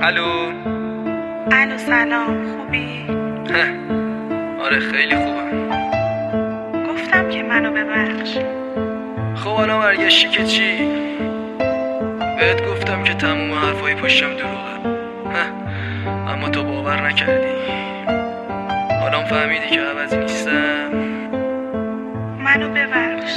الو سلام، خوبی؟ آره خیلی خوبم. گفتم که منو ببخش. خب حالا برگشتی که چی؟ بهت گفتم که تموم حرفای پشتم دروغه، اما تو باور نکردی. حالا فهمیدی که عوضی نیستم. منو ببخش.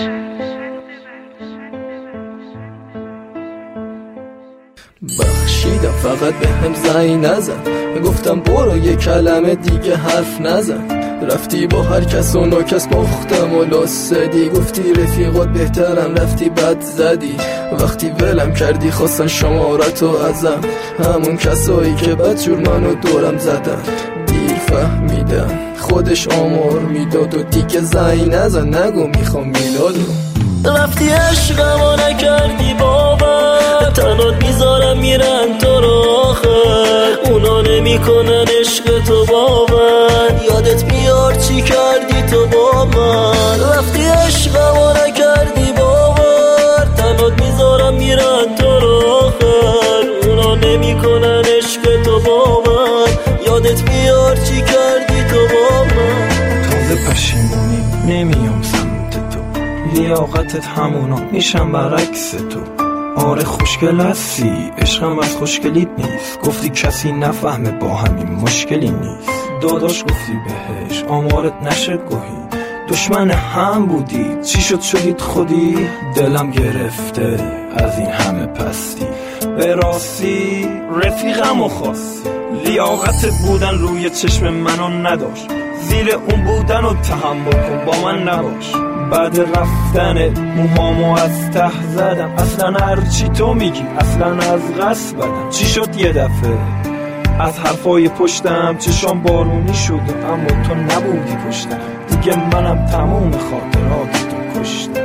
بخشیدم فقط به هم زنگ نزن، گفتم برو یه کلمه دیگه حرف نزن. رفتی با هر کس و ناکس باختم و لاسدی، گفتی رفیقات بهترم رفتی بد زدی. وقتی ولم کردی خواستن شمارتو ازم، همون کسایی که بدجور منو دورم زدن. دیر فهمیدم خودش آمار میداد و دیگه زنگ نزن، نگو میخوام میلادو. رفتی عشقمو نکردی باور، تنات میذارم میرن تو رو آخر. اونا نمیکنن عشق تو باور، یادت میاد چی کردی تو با من. رفتی عشقمو نکردی باور، تنات میذارم میرن تو رو آخر. اونا نمیکنن عشق تو باور، یادت میاد چی کردی تو با من. تازه پشیمونی نمیام سمت تو، لیاقتت همونا میشم برعکس تو. آره خوشگل هستی، عشقم از خوشگلیت نیست. گفتی کسی نفهمه با همین مشکلی نیست. داداش گفتی بهش آمارت نشد گوهی، دشمن هم بودی چی شد شدید خودی. دلم گرفته از این همه پستی، به راستی رفیقمو خواستی. لیاقتت بودن روی چشم منو نداشت، زیر اون بودن و تحمل کن با من نباش. بعد رفتن موهامو از ته زدم، اصلا هرچی تو میگی اصلا از قصد بدم. چی شد یه دفعه از حرفای پشتم چشام بارونی شد، اما تو نبودی پشتم. دیگه منم تموم خاطرات تو کشتم،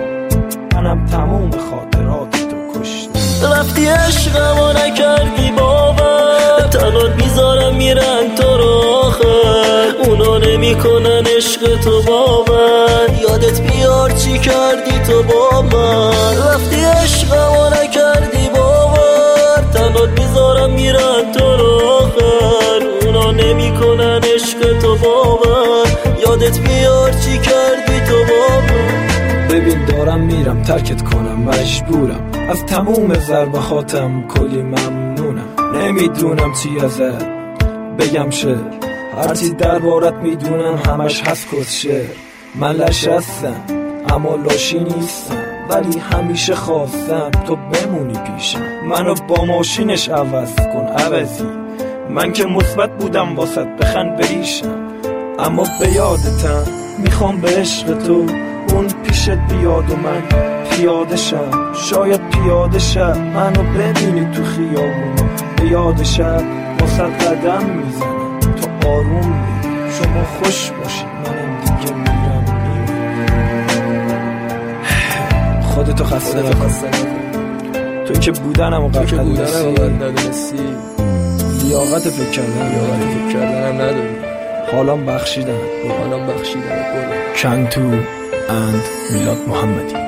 منم تموم خاطرات تو کشتم. رفتی عشقمو نکردی باور، تنات میذارم میرن تو رو آخر. اونا نمیکنن عشق تو باور، یادت بیار چی کردی تو با من. رفتی عشقمو نکردی باور، تنات میذارم میرن تو رو آخر. اونا نمیکنن عشق تو باور، یادت بیار چی کردی تو با من. ببین دارم میرم ترکت کنم مجبورم، از تموم ضربهاتم کلی ممنونم. نمیدونم چی ازت بگم شه، هرچی دربارت میدونم همش هست کشه. من لش هستم اما لاشی نیستم، ولی همیشه خواستم تو بمونی پیشم. منو با ماشینش عوض کن عوضی، من که مثبت بودم واسط بخند بریشم. اما به یادتم میخوام به عشق تو اون پیشت بیاد و من پیاده شم. شاید پیاده شم منو ببینی تو خیابون، به یاد شب واسه قدم میزنم تو آروم میری. شما خوش باشید منم دیگه میرم. خودتو خسته نکن، تو که بودنم و قد ندونستی. لیاقت فکر کردنم نداری. حالا بخشیدم. Cantu and میلاد محمدی.